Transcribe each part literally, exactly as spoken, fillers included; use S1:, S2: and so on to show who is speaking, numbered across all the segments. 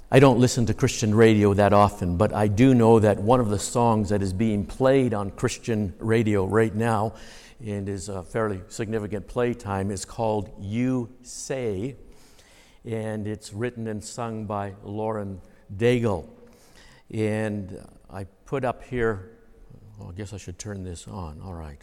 S1: I don't listen to Christian radio that often, but I do know that one of the songs that is being played on Christian radio right now and is a fairly significant playtime is called You Say, and it's written and sung by Lauren Daigle. And I put up here, well, I guess I should turn this on. All right.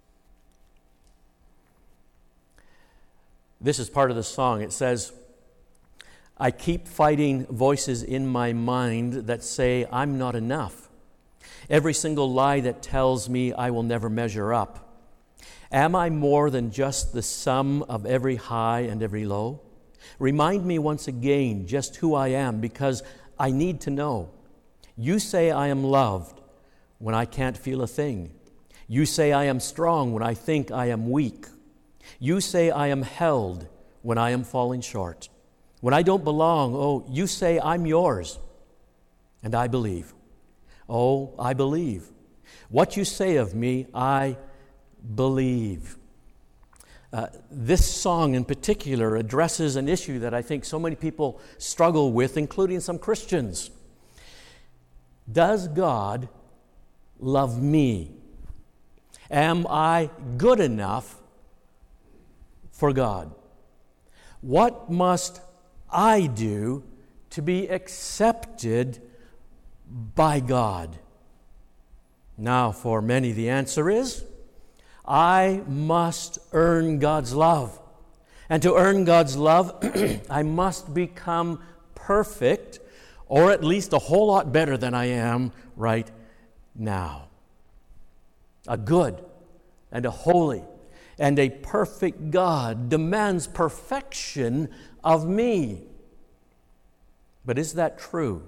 S1: This is part of the song. It says, I keep fighting voices in my mind that say I'm not enough. Every single lie that tells me I will never measure up. Am I more than just the sum of every high and every low? Remind me once again just who I am, because I need to know. You say I am loved when I can't feel a thing. You say I am strong when I think I am weak. You say I am held when I am falling short. When I don't belong, oh, you say I'm yours, and I believe. Oh, I believe. What you say of me, I believe. Uh, this song in particular addresses an issue that I think so many people struggle with, including some Christians. Does God love me? Am I good enough for God? What must I do to be accepted by God? Now, for many, the answer is, I must earn God's love. And to earn God's love, I must become perfect, or at least a whole lot better than I am right now. A good and a holy and a perfect God demands perfection of me. But is that true?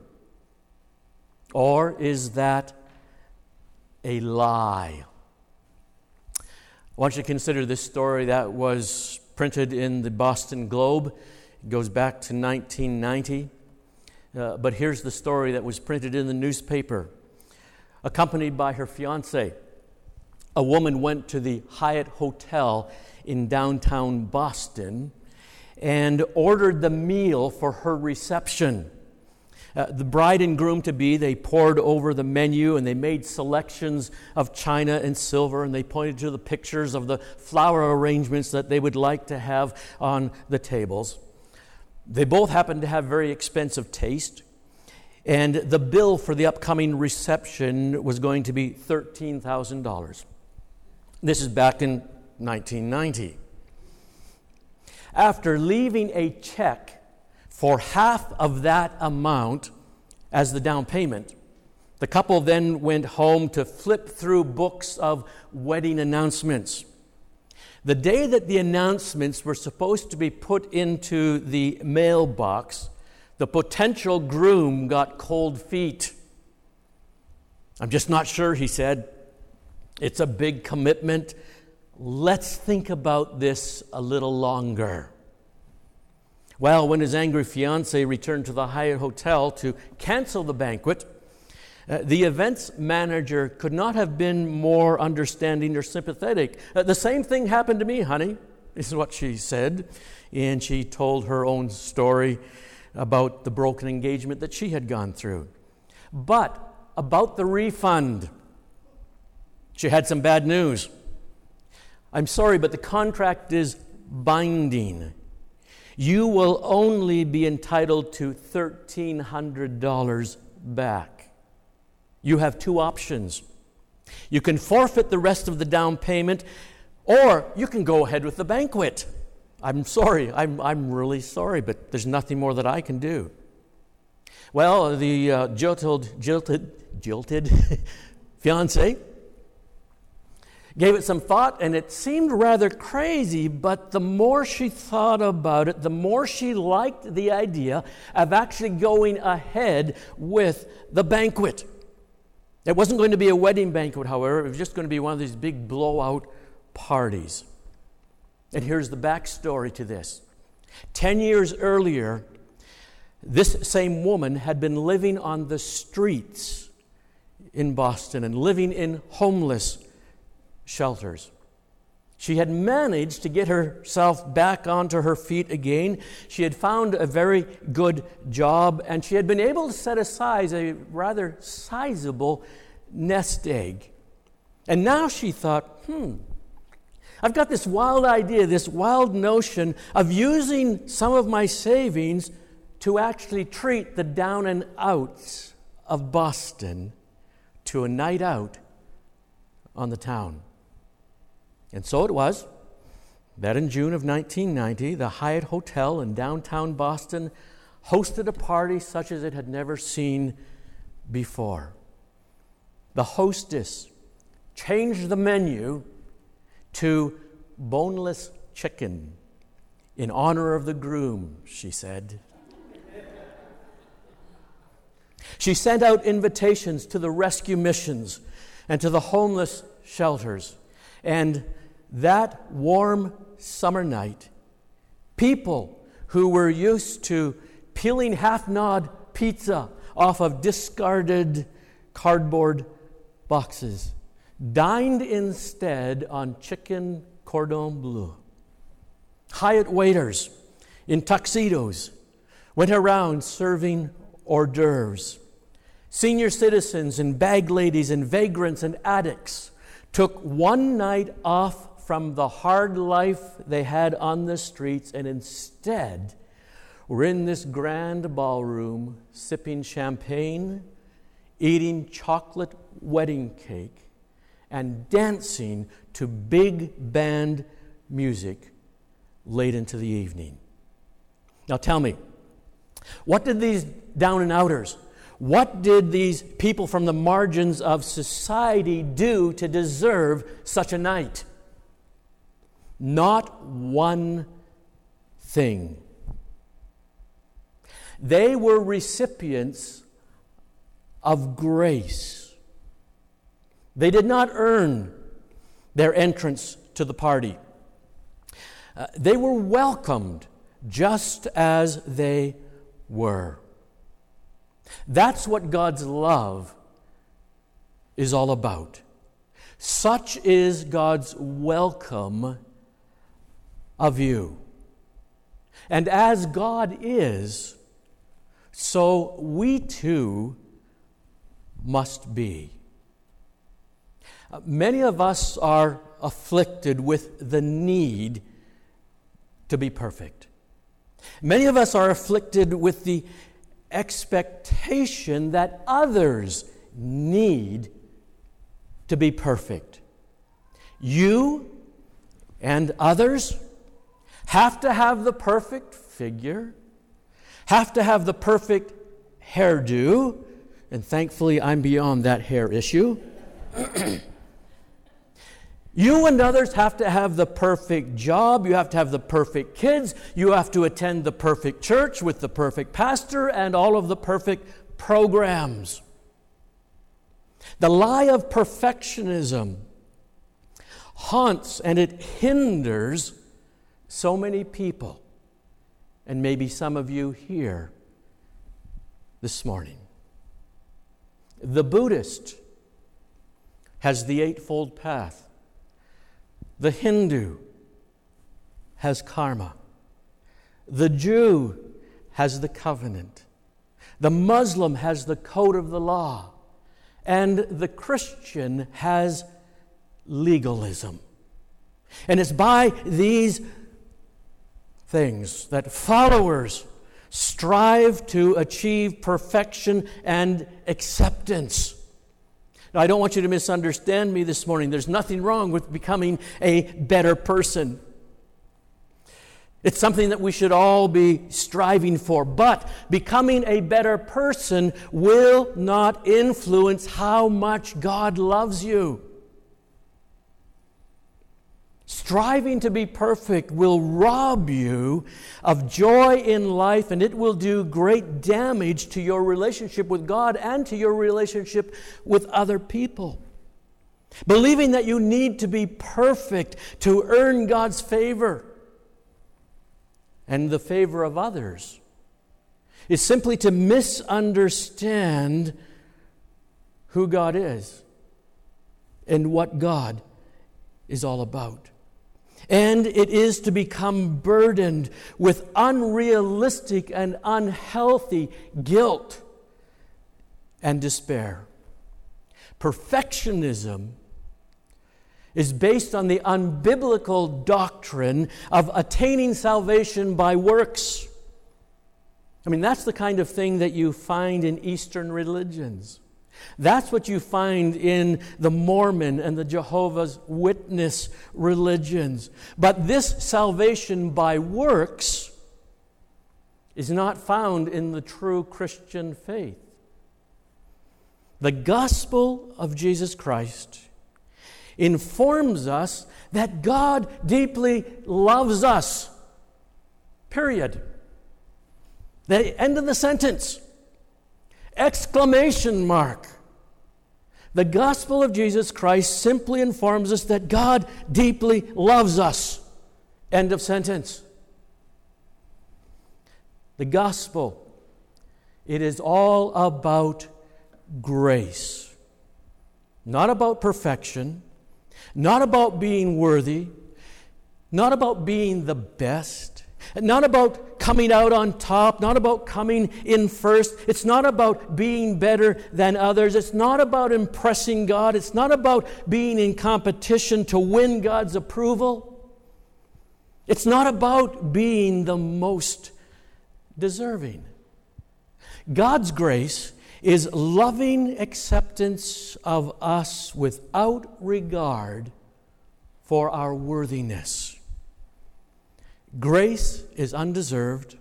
S1: Or is that a lie? I want you to consider this story that was printed in the Boston Globe. It goes back to nineteen ninety. Uh, but here's the story that was printed in the newspaper. Accompanied by her fiancé, a woman went to the Hyatt Hotel in downtown Boston and ordered the meal for her reception. Uh, the bride and groom-to-be, they pored over the menu and they made selections of china and silver, and they pointed to the pictures of the flower arrangements that they would like to have on the tables. They both happened to have very expensive taste, and the bill for the upcoming reception was going to be thirteen thousand dollars. This is back in nineteen ninety. After leaving a check for half of that amount as the down payment, the couple then went home to flip through books of wedding announcements. The day that the announcements were supposed to be put into the mailbox, the potential groom got cold feet. I'm just not sure, he said. It's a big commitment. Let's think about this a little longer. Well, when his angry fiancée returned to the Hyatt Hotel to cancel the banquet, uh, the events manager could not have been more understanding or sympathetic. Uh, the same thing happened to me, honey, is what she said. And she told her own story about the broken engagement that she had gone through. But about the refund, she had some bad news. I'm sorry, but the contract is binding. You will only be entitled to thirteen hundred dollars back. You have two options. You can forfeit the rest of the down payment, or you can go ahead with the banquet. I'm sorry, I'm, I'm really sorry, but there's nothing more that I can do. Well, the uh, jilted, jilted, jilted fiancé gave it some thought, and it seemed rather crazy, but the more she thought about it, the more she liked the idea of actually going ahead with the banquet. It wasn't going to be a wedding banquet, however. It was just going to be one of these big blowout parties. And here's the backstory to this. Ten years earlier, this same woman had been living on the streets in Boston and living in homeless shelters. She had managed to get herself back onto her feet again. She had found a very good job, and she had been able to set aside a rather sizable nest egg. And now she thought, hmm, I've got this wild idea, this wild notion of using some of my savings to actually treat the down and outs of Boston to a night out on the town. And so it was that in June of nineteen ninety, the Hyatt Hotel in downtown Boston hosted a party such as it had never seen before. The hostess changed the menu to boneless chicken in honor of the groom, she said. She sent out invitations to the rescue missions and to the homeless shelters. And that warm summer night, people who were used to peeling half-gnawed pizza off of discarded cardboard boxes dined instead on chicken cordon bleu. Hyatt waiters in tuxedos went around serving hors d'oeuvres. Senior citizens and bag ladies and vagrants and addicts took one night off from the hard life they had on the streets and instead were in this grand ballroom sipping champagne, eating chocolate wedding cake, and dancing to big band music late into the evening. Now tell me, what did these down and outers, what did these people from the margins of society do to deserve such a night? Not one thing. They were recipients of grace. They did not earn their entrance to the party. Uh, they were welcomed just as they were. That's what God's love is all about. Such is God's welcome of you. And as God is, so we too must be. Uh, many of us are afflicted with the need to be perfect. Many of us are afflicted with the expectation that others need to be perfect. You and others have to have the perfect figure, have to have the perfect hairdo, and thankfully I'm beyond that hair issue. You and others have to have the perfect job, you have to have the perfect kids, you have to attend the perfect church with the perfect pastor and all of the perfect programs. The lie of perfectionism haunts and it hinders so many people, and maybe some of you here this morning. The Buddhist has the Eightfold Path. The Hindu has karma. The Jew has the covenant. The Muslim has the code of the law. And the Christian has legalism. And it's by these things that followers strive to achieve perfection and acceptance. Now, I don't want you to misunderstand me this morning. There's nothing wrong with becoming a better person. It's something that we should all be striving for. But becoming a better person will not influence how much God loves you. Striving to be perfect will rob you of joy in life, and it will do great damage to your relationship with God and to your relationship with other people. Believing that you need to be perfect to earn God's favor and the favor of others is simply to misunderstand who God is and what God is all about. And it is to become burdened with unrealistic and unhealthy guilt and despair. Perfectionism is based on the unbiblical doctrine of attaining salvation by works. I mean, that's the kind of thing that you find in Eastern religions. That's what you find in the Mormon and the Jehovah's Witness religions. But this salvation by works is not found in the true Christian faith. The gospel of Jesus Christ informs us that God deeply loves us. Period. The end of the sentence. Exclamation mark. The gospel of Jesus Christ simply informs us that God deeply loves us. End of sentence. The gospel, it is all about grace. Not about perfection, not about being worthy, not about being the best, not about coming out on top, not about coming in first. It's not about being better than others. It's not about impressing God. It's not about being in competition to win God's approval. It's not about being the most deserving. God's grace is loving acceptance of us without regard for our worthiness. Grace is undeserved,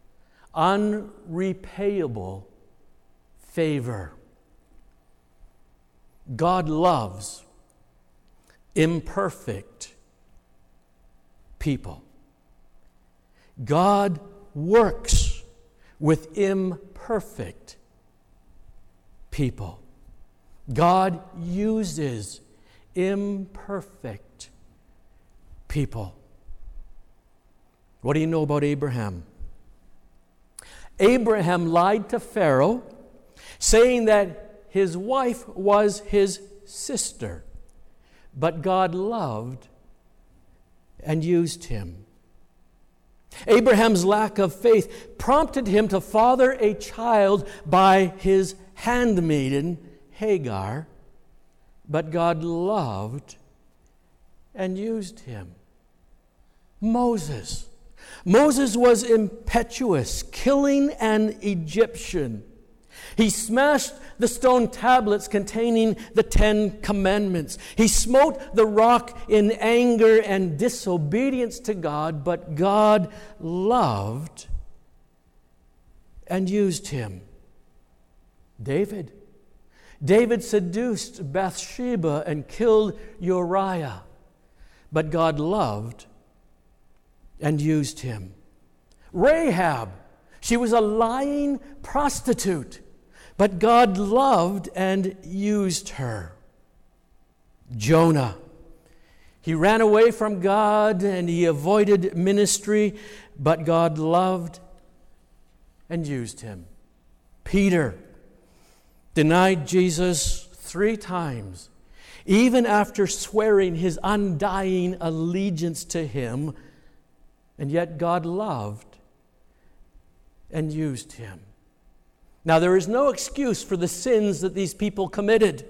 S1: unrepayable favor. God loves imperfect people. God works with imperfect people. God uses imperfect people. What do you know about Abraham? Abraham lied to Pharaoh, saying that his wife was his sister, but God loved and used him. Abraham's lack of faith prompted him to father a child by his handmaiden, Hagar, but God loved and used him. Moses. Moses was impetuous, killing an Egyptian. He smashed the stone tablets containing the Ten Commandments. He smote the rock in anger and disobedience to God, but God loved and used him. David. David seduced Bathsheba and killed Uriah, but God loved and used him. Rahab, she was a lying prostitute, but God loved and used her. Jonah, he ran away from God and he avoided ministry, but God loved and used him. Peter denied Jesus three times, even after swearing his undying allegiance to him, and yet God loved and used him. Now, there is no excuse for the sins that these people committed.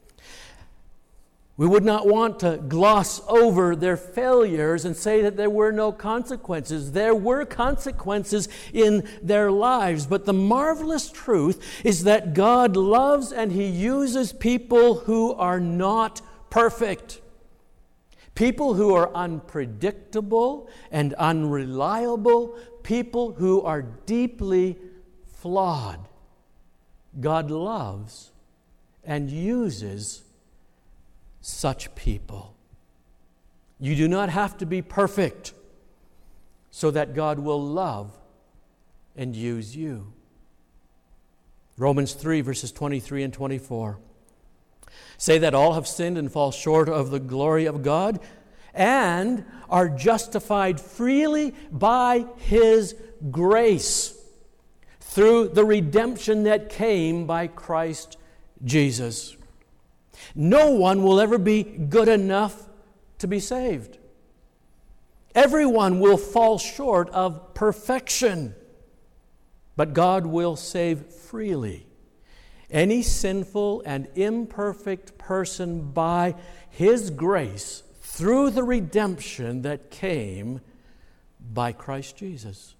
S1: We would not want to gloss over their failures and say that there were no consequences. There were consequences in their lives, but the marvelous truth is that God loves and He uses people who are not perfect. People who are unpredictable and unreliable, people who are deeply flawed. God loves and uses such people. You do not have to be perfect so that God will love and use you. Romans three, verses twenty-three and twenty-four say that all have sinned and fall short of the glory of God and are justified freely by His grace through the redemption that came by Christ Jesus. No one will ever be good enough to be saved. Everyone will fall short of perfection, but God will save freely any sinful and imperfect person by His grace through the redemption that came by Christ Jesus.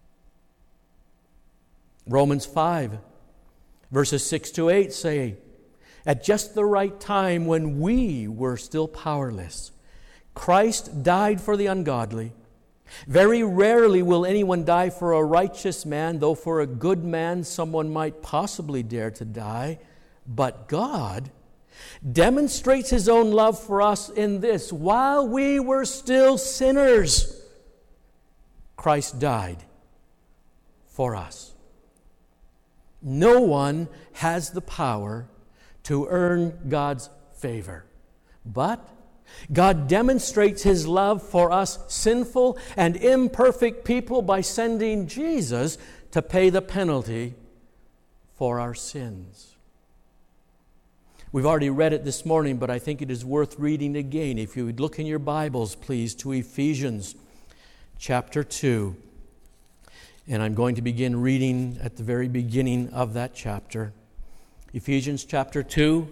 S1: Romans five, verses six to eight say, at just the right time when we were still powerless, Christ died for the ungodly. Very rarely will anyone die for a righteous man, though for a good man someone might possibly dare to die. But God demonstrates His own love for us in this: while we were still sinners, Christ died for us. No one has the power to earn God's favor, but God demonstrates His love for us sinful and imperfect people by sending Jesus to pay the penalty for our sins. We've already read it this morning, but I think it is worth reading again. If you would look in your Bibles, please, to Ephesians chapter two. And I'm going to begin reading at the very beginning of that chapter. Ephesians chapter two.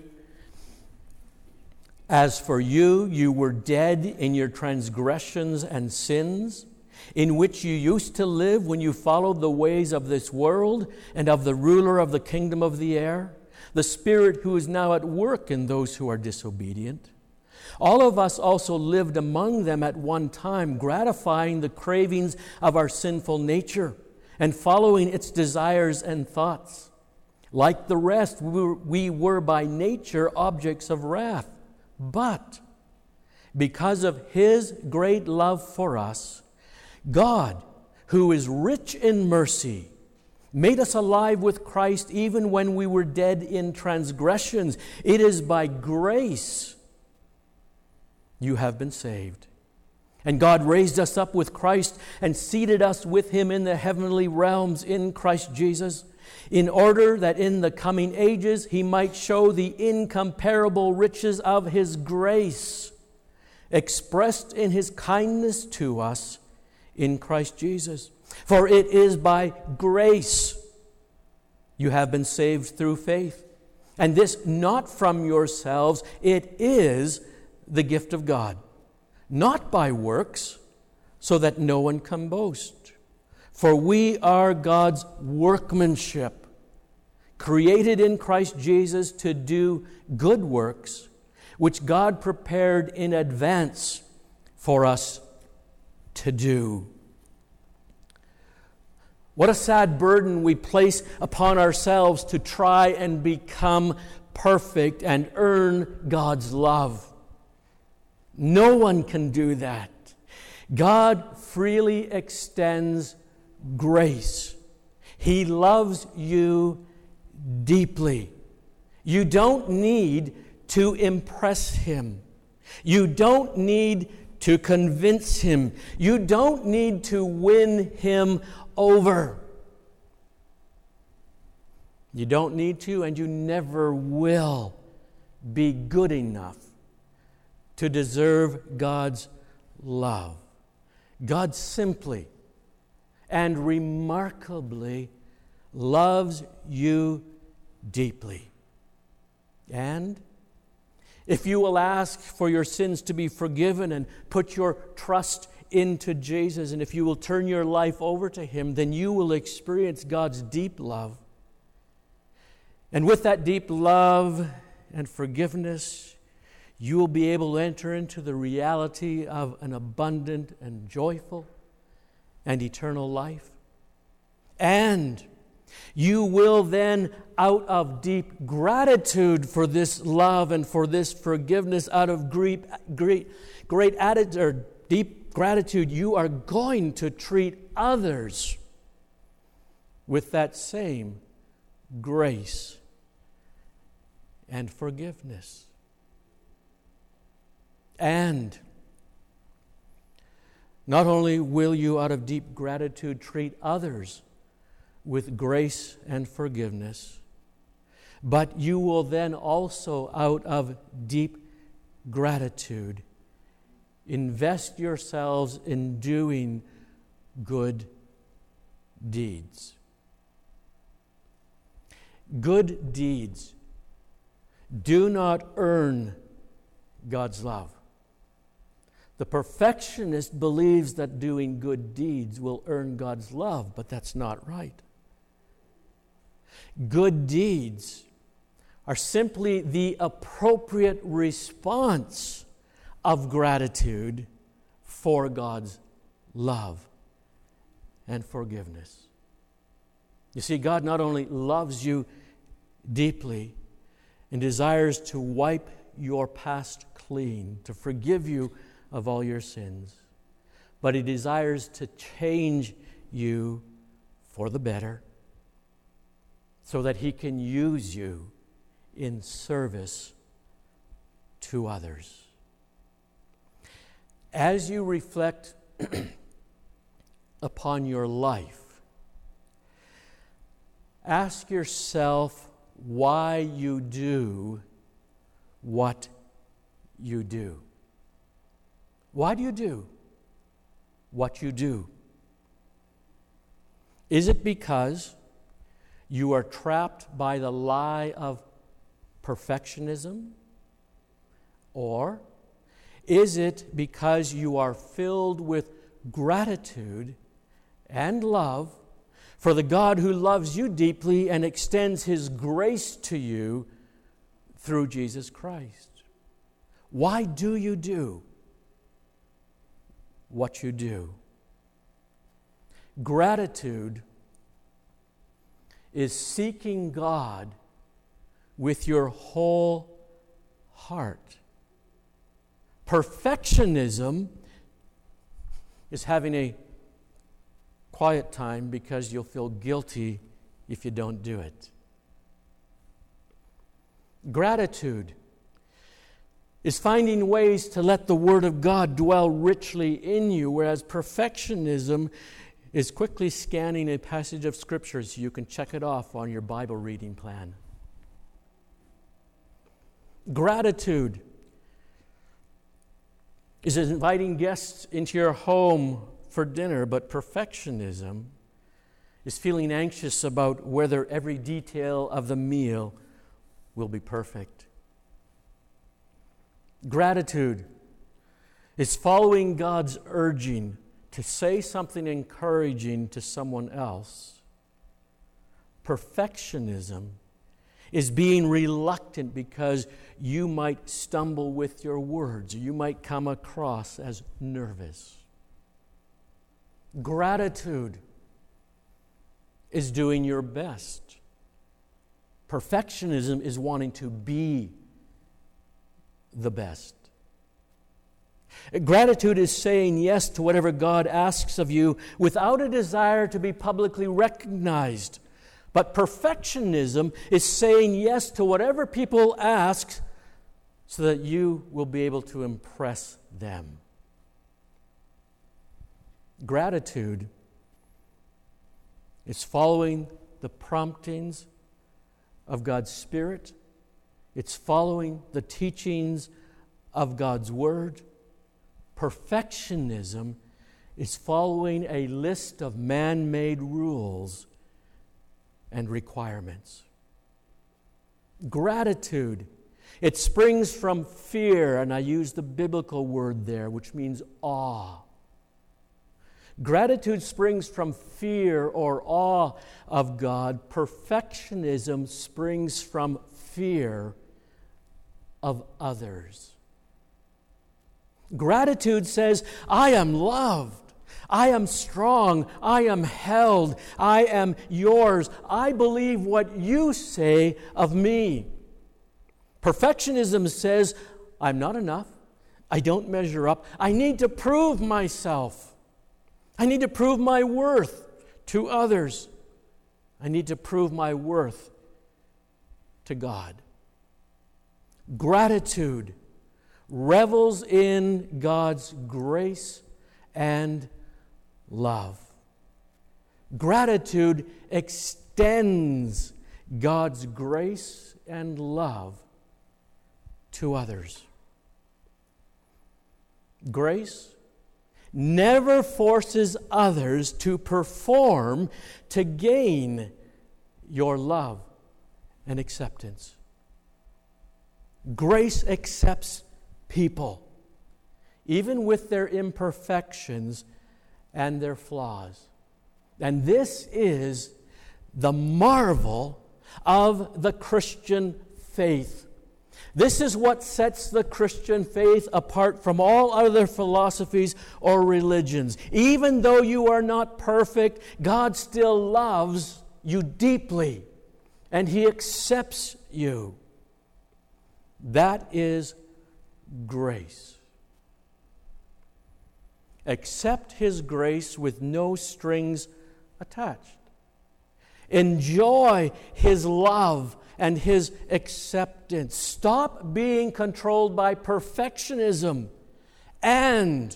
S1: As for you, you were dead in your transgressions and sins, in which you used to live when you followed the ways of this world and of the ruler of the kingdom of the air, the spirit who is now at work in those who are disobedient. All of us also lived among them at one time, gratifying the cravings of our sinful nature and following its desires and thoughts. Like the rest, we were, we were by nature objects of wrath. But because of His great love for us, God, who is rich in mercy, made us alive with Christ even when we were dead in transgressions. It is by grace you have been saved. And God raised us up with Christ and seated us with Him in the heavenly realms in Christ Jesus, in order that in the coming ages He might show the incomparable riches of His grace, expressed in His kindness to us in Christ Jesus. For it is by grace you have been saved through faith, and this not from yourselves, it is the gift of God, not by works, so that no one can boast. For we are God's workmanship, created in Christ Jesus to do good works, which God prepared in advance for us to do. What a sad burden we place upon ourselves to try and become perfect and earn God's love. No one can do that. God freely extends grace. He loves you deeply. You don't need to impress Him. You don't need to convince Him. You don't need to win Him over. You don't need to, and you never will be good enough to deserve God's love. God simply and remarkably loves you deeply. And if you will ask for your sins to be forgiven and put your trust into Jesus, and if you will turn your life over to Him, then you will experience God's deep love. And with that deep love and forgiveness, you will be able to enter into the reality of an abundant and joyful and eternal life. And you will then, out of deep gratitude for this love and for this forgiveness, out of great, great, great attitude, or deep gratitude, you are going to treat others with that same grace and forgiveness. And not only will you, out of deep gratitude, treat others with grace and forgiveness, but you will then also, out of deep gratitude, invest yourselves in doing good deeds. Good deeds do not earn God's love. The perfectionist believes that doing good deeds will earn God's love, but that's not right. Good deeds are simply the appropriate response of gratitude for God's love and forgiveness. You see, God not only loves you deeply and desires to wipe your past clean, to forgive you of all your sins, but He desires to change you for the better so that He can use you in service to others. As you reflect upon your life, ask yourself why you do what you do. Why do you do what you do? Is it because you are trapped by the lie of perfectionism? Or is it because you are filled with gratitude and love for the God who loves you deeply and extends His grace to you through Jesus Christ? Why do you do what you do? Gratitude is seeking God with your whole heart. Perfectionism is having a quiet time because you'll feel guilty if you don't do it. Gratitude is finding ways to let the Word of God dwell richly in you, whereas perfectionism is quickly scanning a passage of Scripture so you can check it off on your Bible reading plan. Gratitude is inviting guests into your home for dinner, but perfectionism is feeling anxious about whether every detail of the meal will be perfect. Gratitude is following God's urging to say something encouraging to someone else. Perfectionism is being reluctant because you might stumble with your words, or you might come across as nervous. Gratitude is doing your best. Perfectionism is wanting to be the best. Gratitude is saying yes to whatever God asks of you without a desire to be publicly recognized. But perfectionism is saying yes to whatever people ask so that you will be able to impress them. Gratitude is following the promptings of God's Spirit. It's following the teachings of God's Word. Perfectionism is following a list of man-made rules and requirements. Gratitude, it springs from fear, and I use the biblical word there, which means awe. Gratitude springs from fear or awe of God. Perfectionism springs from fear of others. Gratitude says, I am loved. I am strong. I am held. I am yours. I believe what you say of me. Perfectionism says, I'm not enough. I don't measure up. I need to prove myself. I need to prove my worth to others. I need to prove my worth to God. Gratitude revels in God's grace and love. Gratitude extends God's grace and love to others. Grace never forces others to perform to gain your love and acceptance. Grace accepts people, even with their imperfections and their flaws. And this is the marvel of the Christian faith. This is what sets the Christian faith apart from all other philosophies or religions. Even though you are not perfect, God still loves you deeply, and He accepts you. That is grace. Accept His grace with no strings attached. Enjoy His love and His acceptance. Stop being controlled by perfectionism and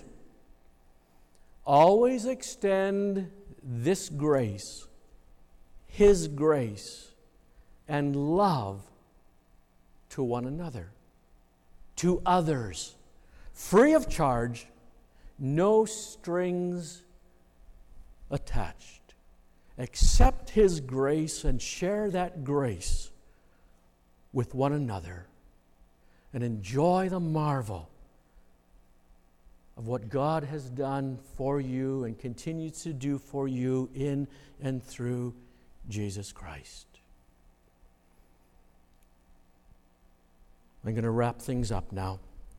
S1: always extend this grace, His grace, and love to one another, to others, free of charge, no strings attached. Accept His grace and share that grace with one another, and enjoy the marvel of what God has done for you and continues to do for you in and through Jesus Christ. I'm going to wrap things up now.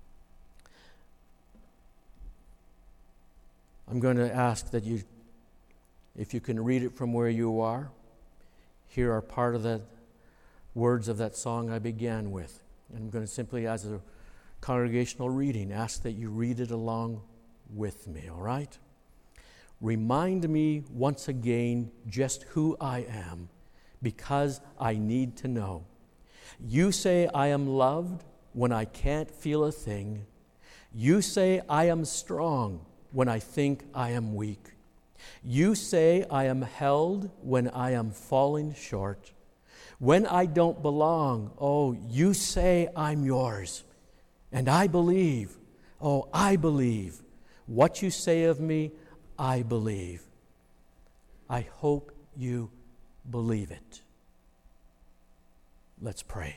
S1: I'm going to ask that you, if you can read it from where you are, here are part of the words of that song I began with. And I'm going to simply, as a congregational reading, ask that you read it along with me, all right? Remind me once again just who I am, because I need to know. You say I am loved when I can't feel a thing. You say I am strong when I think I am weak. You say I am held when I am falling short. When I don't belong, oh, you say I'm yours. And I believe, oh, I believe. What you say of me, I believe. I hope you believe it. Let's pray.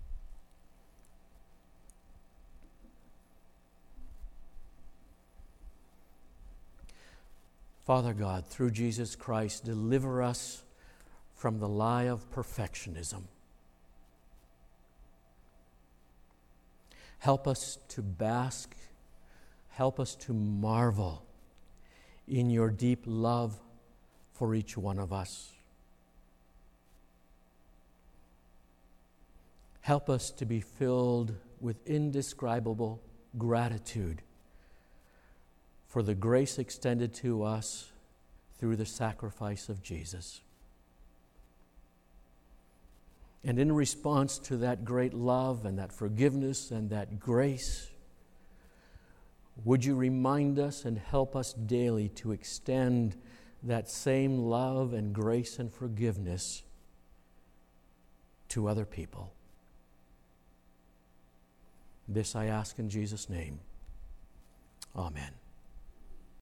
S1: Father God, through Jesus Christ, deliver us from the lie of perfectionism. Help us to bask, help us to marvel in your deep love for each one of us. Help us to be filled with indescribable gratitude for the grace extended to us through the sacrifice of Jesus. And in response to that great love and that forgiveness and that grace, would you remind us and help us daily to extend that same love and grace and forgiveness to other people? This I ask in Jesus' name. Amen.